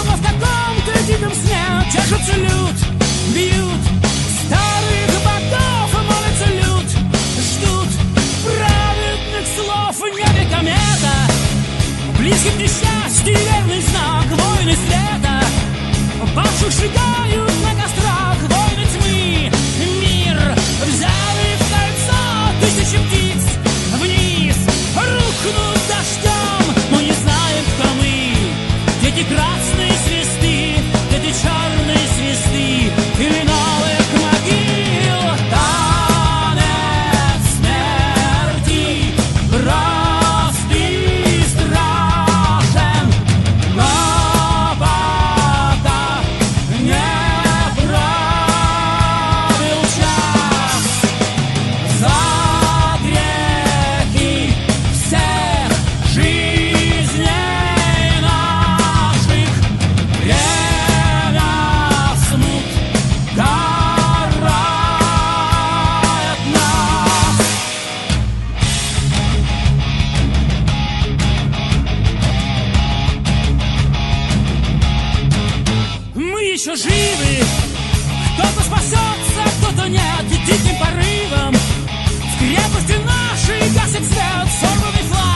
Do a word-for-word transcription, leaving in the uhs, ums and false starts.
Словно в каком-то диком сне чешется люд, бьют старых богов, молится люд, ждут праведных слов. В небе комета, близкий к несчастью верный знак. Войны света, павших сжигают на кострах. Войны тьмы, мир взяли в кольцо тысячи птиц. Вниз рухнут дождем, мы не знаем, кто мы. Эти красные свисты, эти черные свисты, или новых могил. Танец смерти прост и страшен, но пока не пробил час. За грехи всех жизней наших время смут карает нас. Мы еще живы, кто-то спасется, кто-то нет. И диким порывом в крепости нашей гасит свет сорванный флаг.